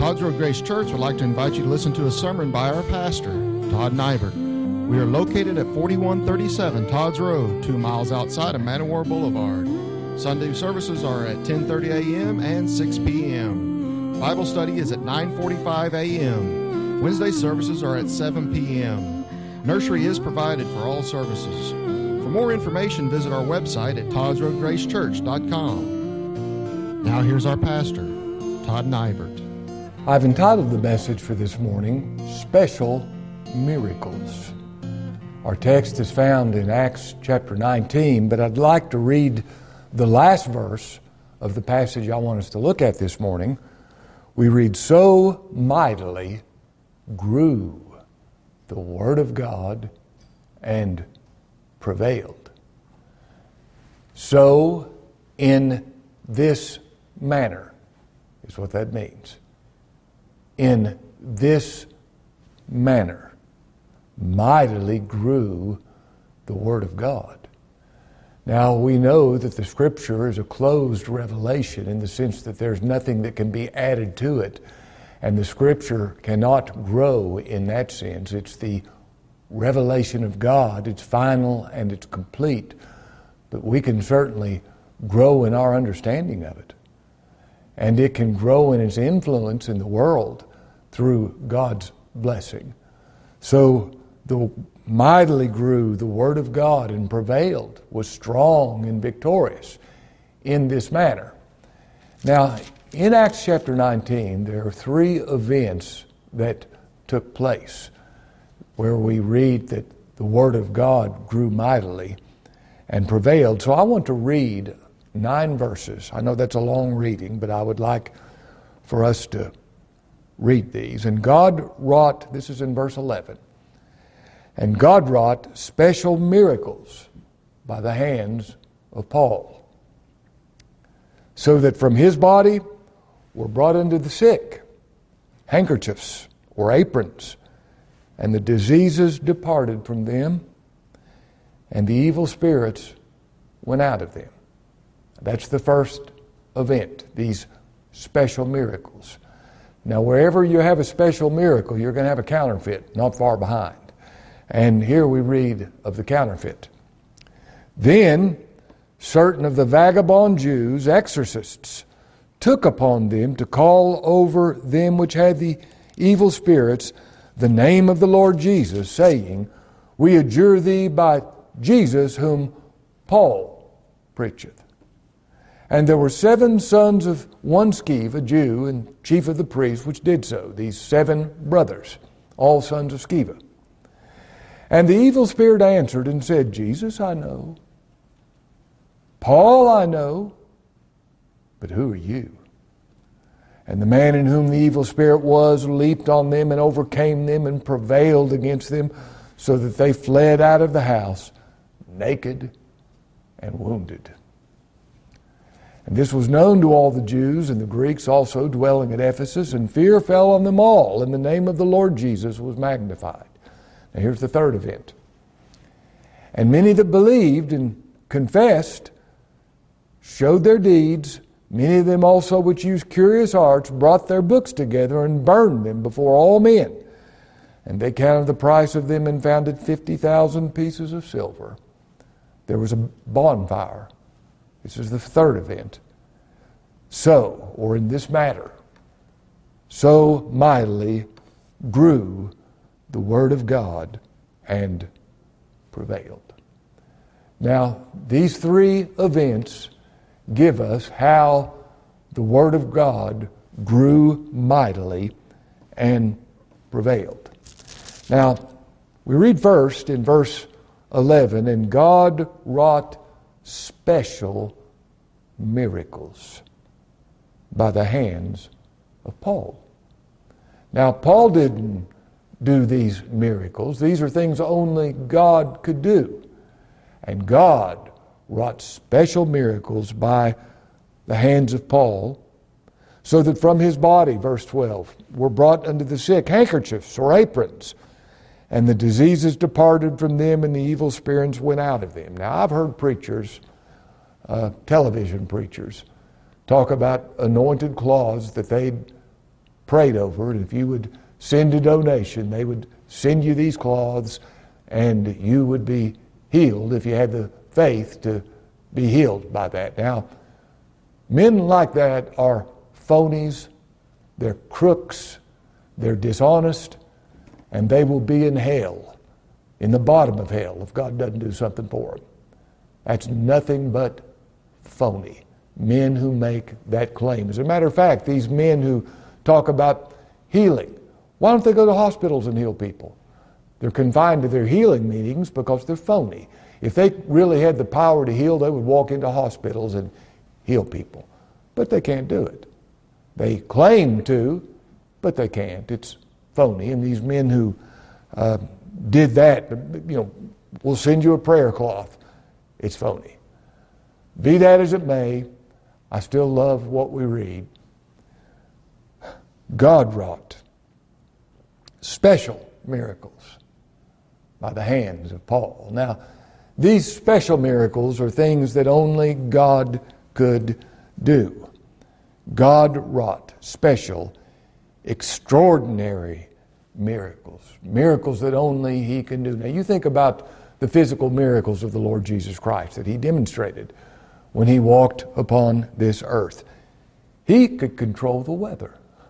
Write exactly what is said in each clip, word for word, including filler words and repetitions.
Todd's Road Grace Church would like to invite you to listen to a sermon by our pastor, Todd Nybert. We are located at forty-one thirty-seven Todd's Road, two miles outside of Man O' War Boulevard. Sunday services are at ten thirty a.m. and six p.m. Bible study is at nine forty-five a.m. Wednesday services are at seven p.m. Nursery is provided for all services. For more information, visit our website at todds road grace church dot com. Now here's our pastor, Todd Nybert. I've entitled the message for this morning, Special Miracles. Our text is found in Acts chapter nineteen, but I'd like to read the last verse of the passage I want us to look at this morning. We read, "So mightily grew the Word of God and prevailed." So in this manner is what that means. In this manner, mightily grew the Word of God. Now, we know that the Scripture is a closed revelation in the sense that there's nothing that can be added to it, and the Scripture cannot grow in that sense. It's the revelation of God. It's final and it's complete, but we can certainly grow in our understanding of it. And it can grow in its influence in the world through God's blessing. So the mightily grew the Word of God and prevailed, was strong and victorious in this manner. Now, in Acts chapter nineteen, there are three events that took place where we read that the Word of God grew mightily and prevailed. So I want to read nine verses. I know that's a long reading, but I would like for us to read these. And God wrought, this is in verse eleven, and God wrought special miracles by the hands of Paul, so that from his body were brought unto the sick handkerchiefs or aprons, and the diseases departed from them, and the evil spirits went out of them. That's the first event, these special miracles. Now, wherever you have a special miracle, you're going to have a counterfeit not far behind. And here we read of the counterfeit. Then certain of the vagabond Jews, exorcists, took upon them to call over them which had the evil spirits the name of the Lord Jesus, saying, We adjure thee by Jesus whom Paul preacheth. And there were seven sons of one Sceva, a Jew, and chief of the priests, which did so. These seven brothers, all sons of Sceva. And the evil spirit answered and said, Jesus I know, Paul I know, but who are you? And the man in whom the evil spirit was leaped on them and overcame them and prevailed against them, so that they fled out of the house naked and wounded. And this was known to all the Jews and the Greeks also dwelling at Ephesus, and fear fell on them all, and the name of the Lord Jesus was magnified. Now here's the third event. And many that believed and confessed showed their deeds. Many of them also which used curious arts brought their books together and burned them before all men. And they counted the price of them and found it fifty thousand pieces of silver. There was a bonfire. This is the third event. So, or in this matter, so mightily grew the Word of God and prevailed. Now, these three events give us how the Word of God grew mightily and prevailed. Now, we read first in verse eleven, and God wrought special miracles by the hands of Paul. Now, Paul didn't do these miracles. These are things only God could do. And God wrought special miracles by the hands of Paul, so that from his body, verse twelve, were brought unto the sick handkerchiefs or aprons, and the diseases departed from them, and the evil spirits went out of them. Now, I've heard preachers, uh, television preachers, talk about anointed cloths that they'd prayed over, and if you would send a donation, they would send you these cloths, and you would be healed if you had the faith to be healed by that. Now, men like that are phonies, they're crooks, they're dishonest, and they will be in hell, in the bottom of hell, if God doesn't do something for them. That's nothing but phony. Men who make that claim. As a matter of fact, these men who talk about healing, why don't they go to hospitals and heal people? They're confined to their healing meetings because they're phony. If they really had the power to heal, they would walk into hospitals and heal people. But they can't do it. They claim to, but they can't. It's phony. And these men who uh, did that, you know, will send you a prayer cloth. It's phony. Be that as it may, I still love what we read. God wrought special miracles by the hands of Paul. Now, these special miracles are things that only God could do. God wrought special, extraordinary miracles. Miracles that only He can do. Now, you think about the physical miracles of the Lord Jesus Christ that He demonstrated when He walked upon this earth. He could control the weather.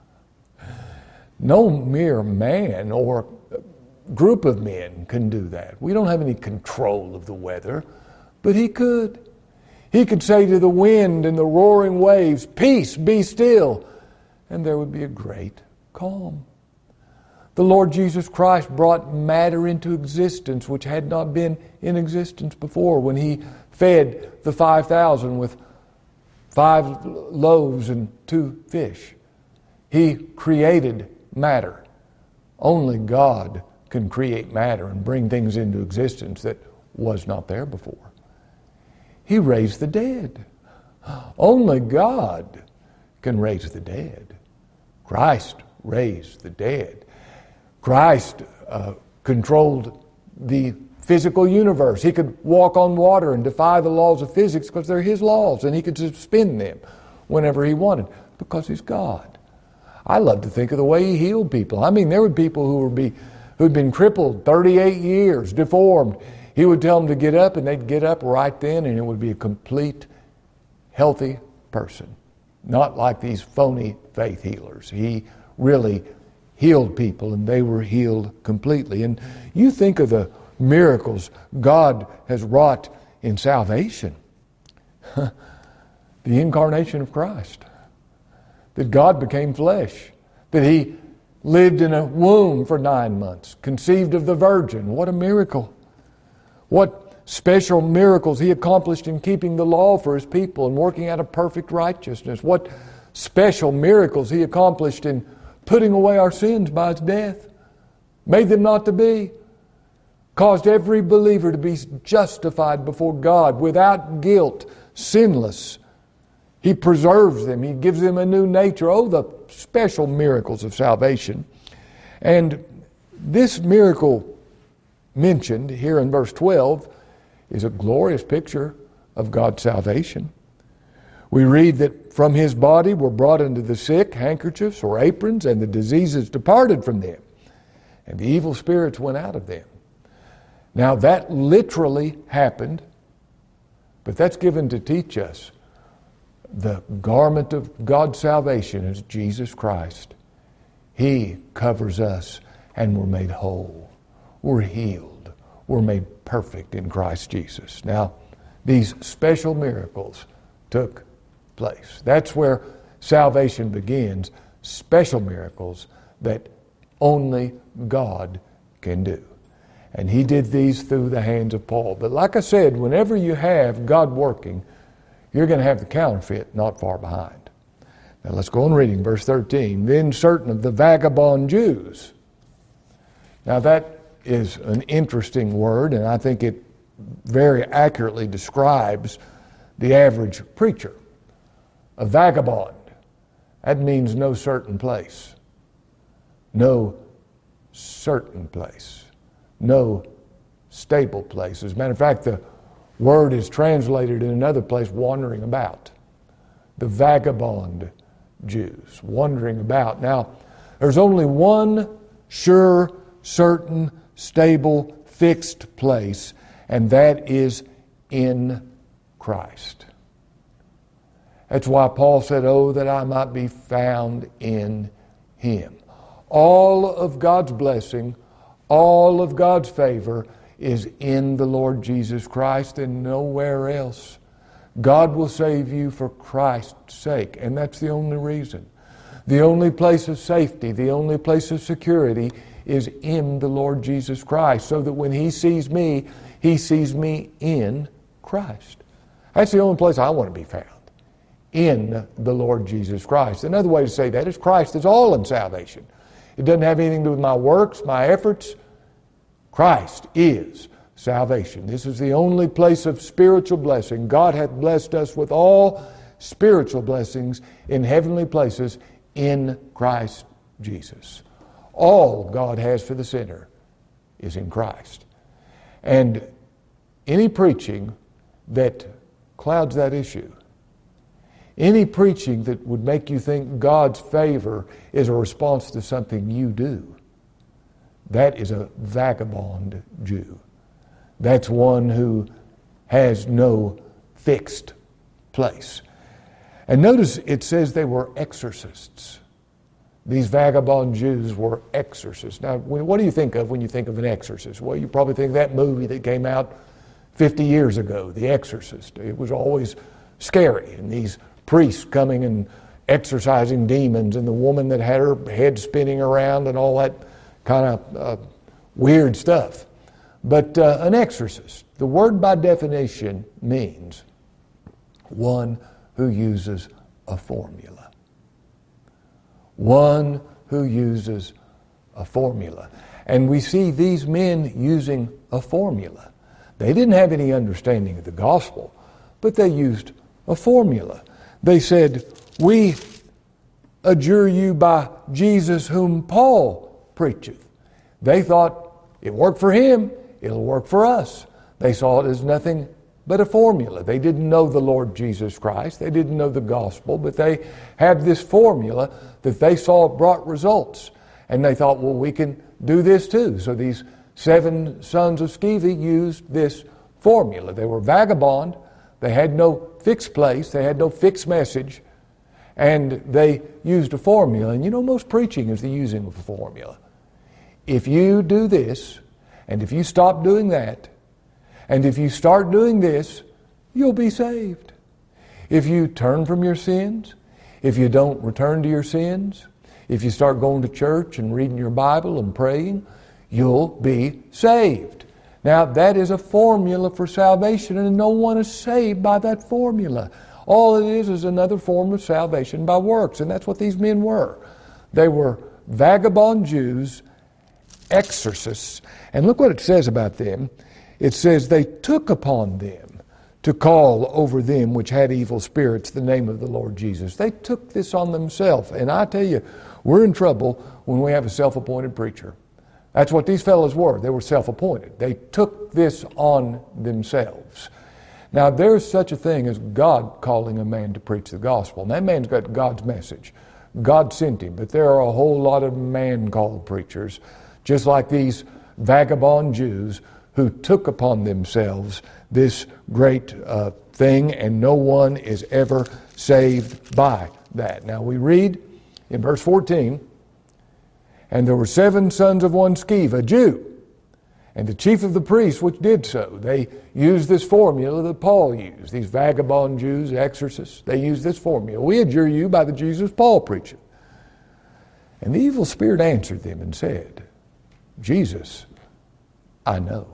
No mere man or group of men can do that. We don't have any control of the weather, but He could. He could say to the wind and the roaring waves, "Peace, be still," and there would be a great calm. The Lord Jesus Christ brought matter into existence which had not been in existence before when He fed the five thousand with five loaves and two fish. He created matter. Only God can create matter and bring things into existence that was not there before. He raised the dead. Only God can raise the dead. Christ raised the dead. Christ uh, controlled the physical universe. He could walk on water and defy the laws of physics because they're His laws, and He could suspend them whenever He wanted because He's God. I love to think of the way He healed people. I mean, there were people who would be who'd been crippled thirty-eight years, deformed. He would tell them to get up, and they'd get up right then, and it would be a complete, healthy person. Not like these phony faith healers. He really healed people, and they were healed completely. And you think of the miracles God has wrought in salvation. The incarnation of Christ. That God became flesh. That He lived in a womb for nine months. Conceived of the Virgin. What a miracle. What special miracles He accomplished in keeping the law for His people and working out a perfect righteousness. What special miracles He accomplished in putting away our sins by His death. Made them not to be. Caused every believer to be justified before God without guilt, sinless. He preserves them. He gives them a new nature. Oh, the special miracles of salvation. And this miracle mentioned here in verse twelve is a glorious picture of God's salvation. We read that from His body were brought unto the sick handkerchiefs or aprons, and the diseases departed from them, and the evil spirits went out of them. Now that literally happened, but that's given to teach us the garment of God's salvation is Jesus Christ. He covers us and we're made whole. We're healed. We're made perfect in Christ Jesus. Now, these special miracles took place. That's where salvation begins. Special miracles that only God can do. And He did these through the hands of Paul. But like I said, whenever you have God working, you're going to have the counterfeit not far behind. Now let's go on reading verse thirteen. Then certain of the vagabond Jews. Now that is an interesting word, and I think it very accurately describes the average preacher. A vagabond. That means no certain place. No certain place. No stable place. As a matter of fact, the word is translated in another place, wandering about. The vagabond Jews, wandering about. Now, There's only one sure, certain, stable, fixed place, and that is in Christ. That's why Paul said, "Oh, that I might be found in Him." All of God's blessing, all of God's favor is in the Lord Jesus Christ and nowhere else. God will save you for Christ's sake, and that's the only reason. The only place of safety, the only place of security is in the Lord Jesus Christ, so that when He sees me, He sees me in Christ. That's the only place I want to be found, in the Lord Jesus Christ. Another way to say that is Christ is all in salvation. It doesn't have anything to do with my works, my efforts. Christ is salvation. This is the only place of spiritual blessing. God hath blessed us with all spiritual blessings in heavenly places in Christ Jesus. All God has for the sinner is in Christ. And any preaching that clouds that issue, any preaching that would make you think God's favor is a response to something you do, that is a vagabond Jew. That's one who has no fixed place. And notice it says they were exorcists. These vagabond Jews were exorcists. Now, what do you think of when you think of an exorcist? Well, you probably think of that movie that came out fifty years ago, The Exorcist. It was always scary, and these priests coming and exorcising demons, and the woman that had her head spinning around and all that kind of uh, weird stuff. But uh, an exorcist, the word by definition means one who uses a formula. One who uses a formula. And we see these men using a formula. They didn't have any understanding of the gospel, but they used a formula. They said, "We adjure you by Jesus whom Paul preacheth." They thought it worked for him, it'll work for us. They saw it as nothing but a formula. They didn't know the Lord Jesus Christ. They didn't know the gospel, but they had this formula that they saw brought results. And they thought, well, we can do this too. So these seven sons of Sceva used this formula. They were vagabond. They had no fixed place. They had no fixed message. And they used a formula. And you know, most preaching is the using of a formula. If you do this, and if you stop doing that, and if you start doing this, you'll be saved. If you turn from your sins, if you don't return to your sins, if you start going to church and reading your Bible and praying, you'll be saved. Now, that is a formula for salvation, and no one is saved by that formula. All it is is another form of salvation by works, and that's what these men were. They were vagabond Jews, exorcists, and look what it says about them. It says, they took upon them to call over them which had evil spirits the name of the Lord Jesus. They took this on themselves. And I tell you, we're in trouble when we have a self-appointed preacher. That's what these fellows were. They were self-appointed. They took this on themselves. Now, there's such a thing as God calling a man to preach the gospel. And that man's got God's message. God sent him. But there are a whole lot of man-called preachers, just like these vagabond Jews, who took upon themselves this great uh, thing, and no one is ever saved by that. Now we read in verse fourteen, "And there were seven sons of one Sceva, a Jew, and the chief of the priests which did so." They used this formula that Paul used. These vagabond Jews, exorcists, they used this formula. "We adjure you by the Jesus Paul preacheth." And the evil spirit answered them and said, "Jesus, I know."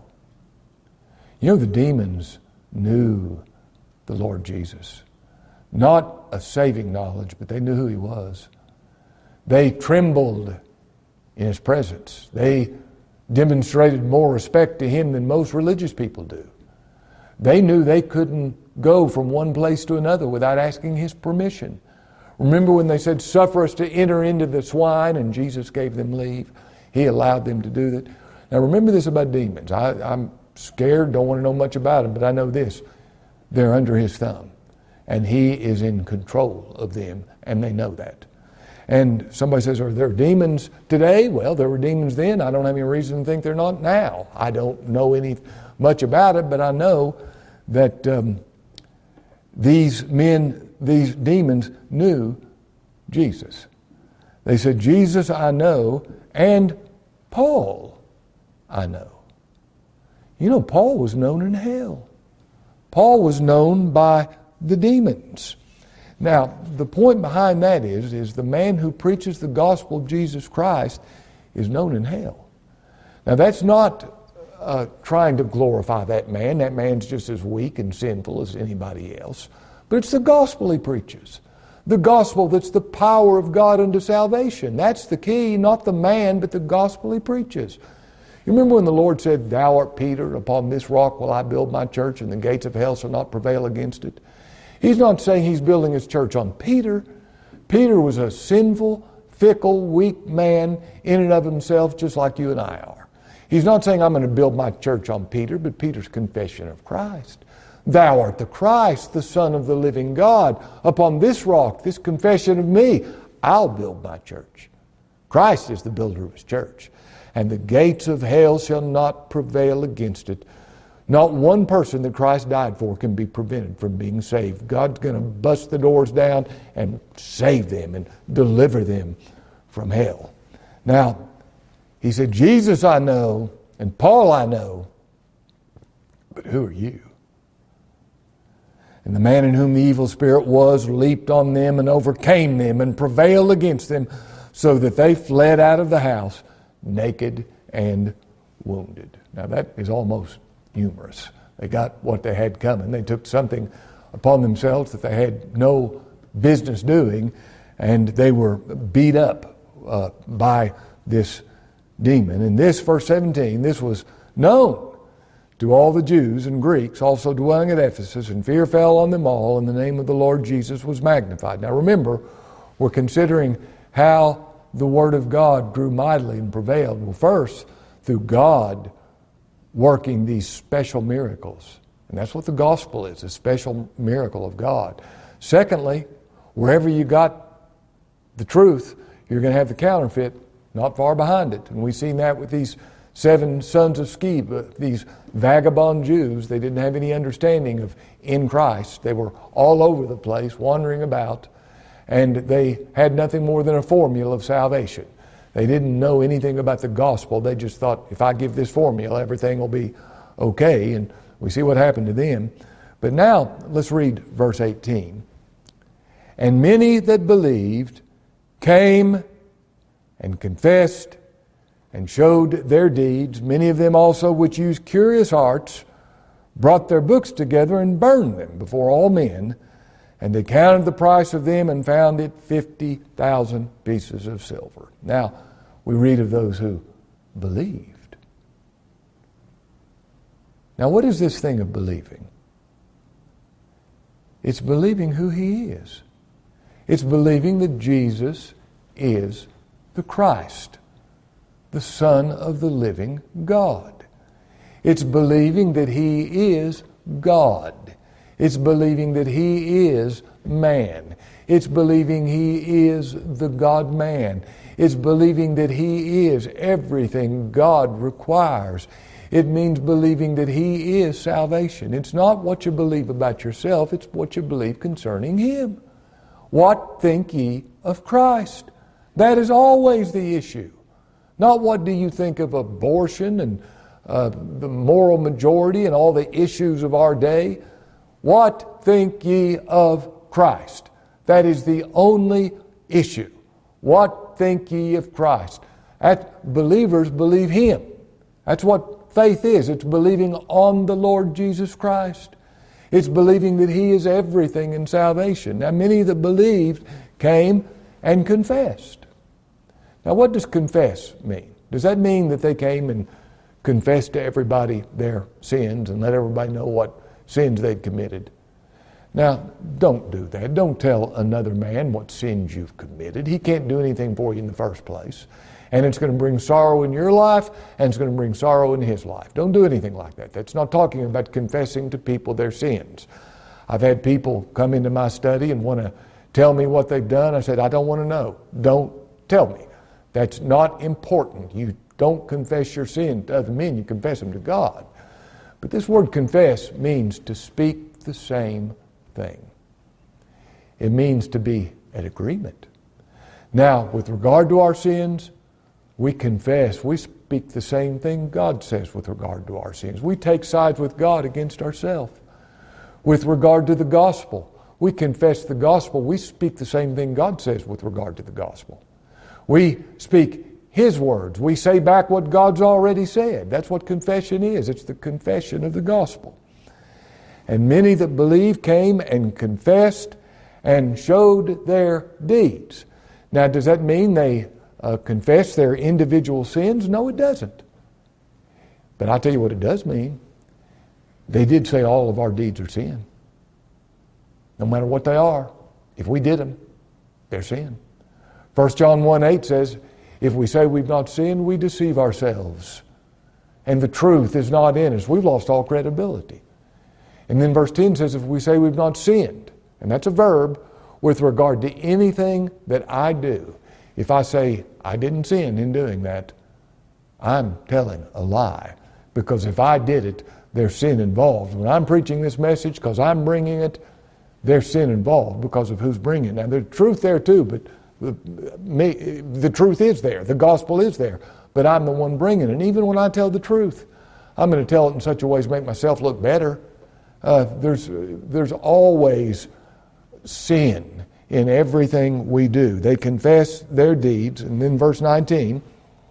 You know, the demons knew the Lord Jesus. Not a saving knowledge, but they knew who He was. They trembled in His presence. They demonstrated more respect to Him than most religious people do. They knew they couldn't go from one place to another without asking His permission. Remember when they said, "Suffer us to enter into the swine," and Jesus gave them leave? He allowed them to do that. Now remember this about demons. I, I'm scared, don't want to know much about them, but I know this. They're under His thumb, and He is in control of them, and they know that. And somebody says, are there demons today? Well, there were demons then. I don't have any reason to think they're not now. I don't know any much about it, but I know that um, these men, these demons knew Jesus. They said, Jesus I know, and Paul I know. You know, Paul was known in hell. Paul was known by the demons. Now, the point behind that is, is the man who preaches the gospel of Jesus Christ is known in hell. Now, that's not uh, trying to glorify that man. That man's just as weak and sinful as anybody else. But it's the gospel he preaches. The gospel that's the power of God unto salvation. That's the key, not the man, but the gospel he preaches. You remember when the Lord said, "Thou art Peter, upon this rock will I build my church, and the gates of hell shall not prevail against it"? He's not saying he's building his church on Peter. Peter was a sinful, fickle, weak man in and of himself, just like you and I are. He's not saying I'm going to build my church on Peter, but Peter's confession of Christ. Thou art the Christ, the Son of the living God. Upon this rock, this confession of me, I'll build my church. Christ is the builder of his church. And the gates of hell shall not prevail against it. Not one person that Christ died for can be prevented from being saved. God's going to bust the doors down and save them and deliver them from hell. Now, he said, Jesus I know and Paul I know, but who are you? And the man in whom the evil spirit was leaped on them and overcame them and prevailed against them, so that they fled out of the house naked and wounded. Now that is almost humorous. They got what they had coming. They took something upon themselves that they had no business doing, and they were beat up uh, by this demon. In this, verse seventeen, this was known to all the Jews and Greeks also dwelling at Ephesus, and fear fell on them all, and the name of the Lord Jesus was magnified. Now remember, we're considering how the Word of God grew mightily and prevailed. Well, first, through God working these special miracles. And that's what the gospel is, a special miracle of God. Secondly, wherever you got the truth, you're going to have the counterfeit not far behind it. And we've seen that with these seven sons of Sceva, these vagabond Jews. They didn't have any understanding of in Christ. They were all over the place, wandering about, and they had nothing more than a formula of salvation. They didn't know anything about the gospel. They just thought, if I give this formula, everything will be okay. And we see what happened to them. But now, let's read verse eighteen. And many that believed came and confessed and showed their deeds. Many of them also which used curious arts brought their books together and burned them before all men. And they counted the price of them and found it fifty thousand pieces of silver. Now, we read of those who believed. Now, what is this thing of believing? It's believing who He is. It's believing that Jesus is the Christ, the Son of the living God. It's believing that He is God. It's believing that He is man. It's believing He is the God-man. It's believing that He is everything God requires. It means believing that He is salvation. It's not what you believe about yourself, it's what you believe concerning Him. What think ye of Christ? That is always the issue. Not what do you think of abortion and uh, the moral majority and all the issues of our day. What think ye of Christ? That is the only issue. What think ye of Christ? That believers believe Him. That's what faith is. It's believing on the Lord Jesus Christ. It's believing that He is everything in salvation. Now, many that believed came and confessed. Now, what does confess mean? Does that mean that they came and confessed to everybody their sins and let everybody know what sins they'd committed? Now, don't do that. Don't tell another man what sins you've committed. He can't do anything for you in the first place. And it's going to bring sorrow in your life, and it's going to bring sorrow in his life. Don't do anything like that. That's not talking about confessing to people their sins. I've had people come into my study and want to tell me what they've done. I said, I don't want to know. Don't tell me. That's not important. You don't confess your sin to other men. You confess them to God. But this word confess means to speak the same thing. It means to be at agreement. Now, with regard to our sins, we confess. We speak the same thing God says with regard to our sins. We take sides with God against ourselves. With regard to the gospel, we confess the gospel. We speak the same thing God says with regard to the gospel. We speak His words. We say back what God's already said. That's what confession is. It's the confession of the gospel. And many that believed came and confessed and showed their deeds. Now, does that mean they uh, confess their individual sins? No, it doesn't. But I'll tell you what it does mean. They did say all of our deeds are sin. No matter what they are. If we did them, they're sin. First John one eight says, if we say we've not sinned, we deceive ourselves. And the truth is not in us. We've lost all credibility. And then verse ten says, if we say we've not sinned, and that's a verb, with regard to anything that I do. If I say I didn't sin in doing that, I'm telling a lie. Because if I did it, there's sin involved. When I'm preaching this message, because I'm bringing it, there's sin involved because of who's bringing it. Now, there's truth there too, but the, me, the truth is there. The gospel is there. But I'm the one bringing it. And even when I tell the truth, I'm going to tell it in such a way as to make myself look better. Uh, there's, there's always sin in everything we do. They confess their deeds. And then verse nineteen,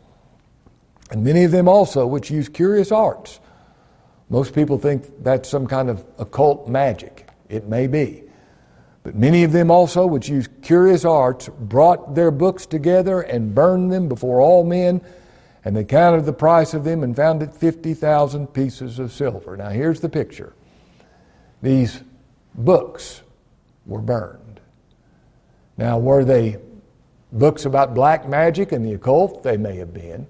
and many of them also which use curious arts. Most people think that's some kind of occult magic. It may be. But many of them also which use curious arts brought their books together and burned them before all men. And they counted the price of them and found it fifty thousand pieces of silver. Now here's the picture. These books were burned. Now, were they books about black magic and the occult? They may have been.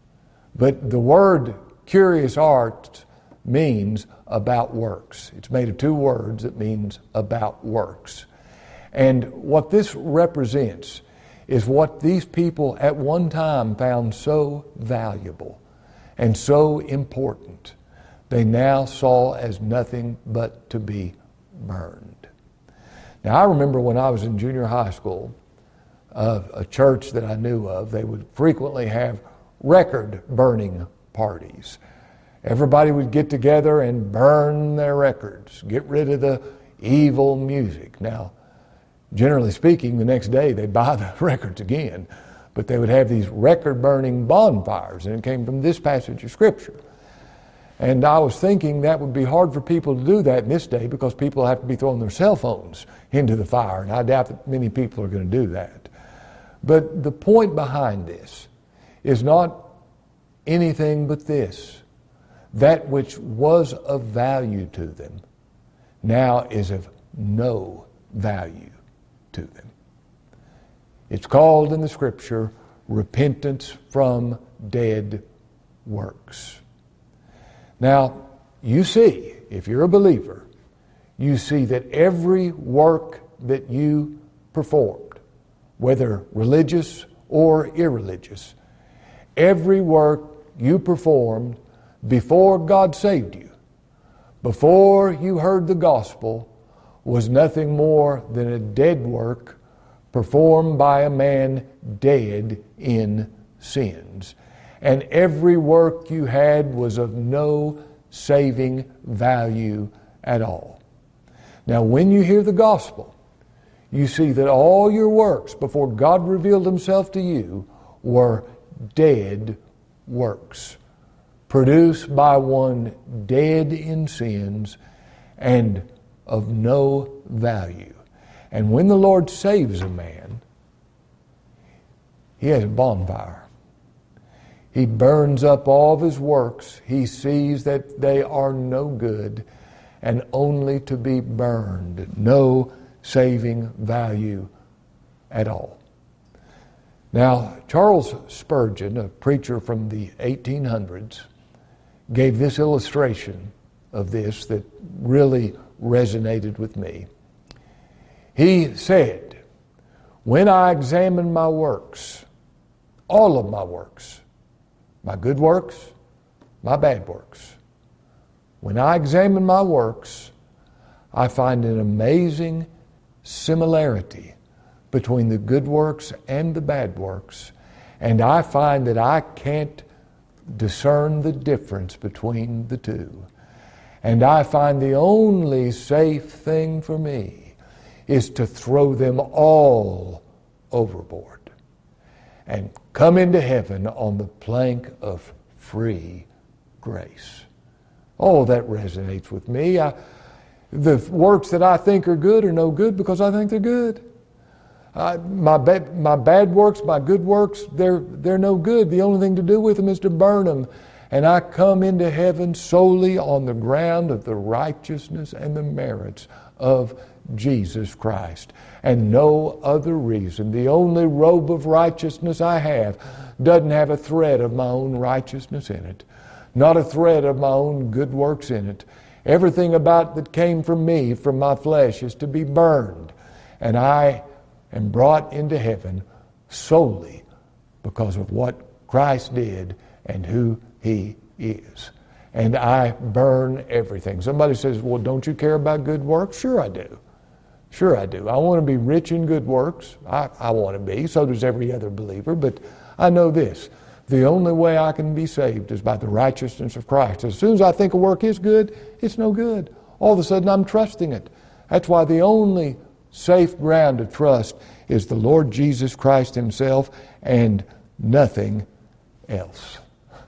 But the word curious art means about works. It's made of two words. It means about works. And what this represents is what these people at one time found so valuable and so important, they now saw as nothing but to be burned. Now, I remember when I was in junior high school, uh, a church that I knew of, they would frequently have record burning parties. Everybody would get together and burn their records, get rid of the evil music. Now, generally speaking, the next day they'd buy the records again, but they would have these record-burning bonfires, and it came from this passage of Scripture. And I was thinking that would be hard for people to do that in this day because people have to be throwing their cell phones into the fire, and I doubt that many people are going to do that. But the point behind this is not anything but this. That which was of value to them now is of no value to them. It's called in the Scripture repentance from dead works. Now, you see, if you're a believer, you see that every work that you performed, whether religious or irreligious, every work you performed before God saved you, before you heard the gospel, was nothing more than a dead work performed by a man dead in sins. And every work you had was of no saving value at all. Now, when you hear the gospel, you see that all your works before God revealed Himself to you were dead works, produced by one dead in sins and of no value. And when the Lord saves a man, He has a bonfire. He burns up all of his works. He sees that they are no good and only to be burned. No saving value at all. Now, Charles Spurgeon, a preacher from the eighteen hundreds, gave this illustration of this that really resonated with me. He said, When I examine my works, all of my works, my good works, my bad works, when I examine my works, I find an amazing similarity between the good works and the bad works, and I find that I can't discern the difference between the two. And I find the only safe thing for me is to throw them all overboard and come into heaven on the plank of free grace. Oh, that resonates with me. I, the works that I think are good are no good because I think they're good. I, my, ba- my bad works, my good works, they're, they're no good. The only thing to do with them is to burn them. And I come into heaven solely on the ground of the righteousness and the merits of Jesus Christ. And no other reason. The only robe of righteousness I have doesn't have a thread of my own righteousness in it. Not a thread of my own good works in it. Everything about that came from me, from my flesh, is to be burned. And I am brought into heaven solely because of what Christ did and who He is. And I burn everything. Somebody says, well, don't you care about good works? Sure I do. Sure I do. I want to be rich in good works. I, I want to be. So does every other believer. But I know this. The only way I can be saved is by the righteousness of Christ. As soon as I think a work is good, it's no good. All of a sudden I'm trusting it. That's why the only safe ground of trust is the Lord Jesus Christ Himself and nothing else.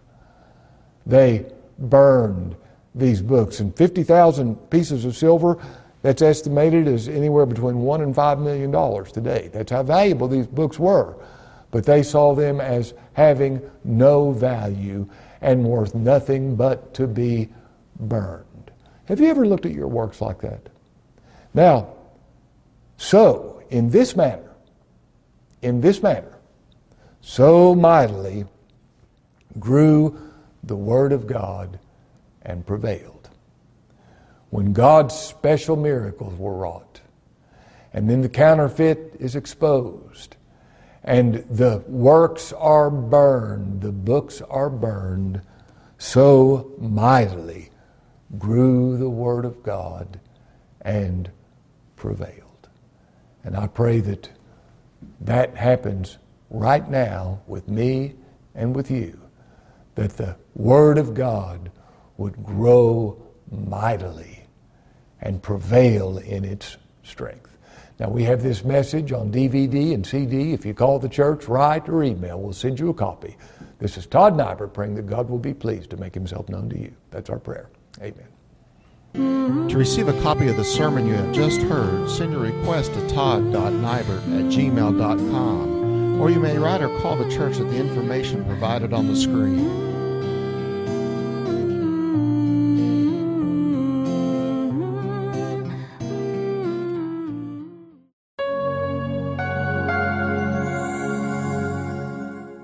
They burned these books, and fifty thousand pieces of silver, that's estimated as anywhere between one and five million dollars today. That's how valuable these books were. But they saw them as having no value and worth nothing but to be burned. Have you ever looked at your works like that? Now, so, in this manner, in this manner, so mightily grew the Word of God and prevailed. When God's special miracles were wrought, and then the counterfeit is exposed, and the works are burned, the books are burned, so mightily grew the Word of God and prevailed. And I pray that that happens right now with me and with you, that the Word of God would grow mightily and prevail in its strength. Now, we have this message on D V D and C D. If you call the church, write, or email, we'll send you a copy. This is Todd Nybert praying that God will be pleased to make Himself known to you. That's our prayer. Amen. To receive a copy of the sermon you have just heard, send your request to todd dot nybert at gmail dot com, or you may write or call the church at the information provided on the screen.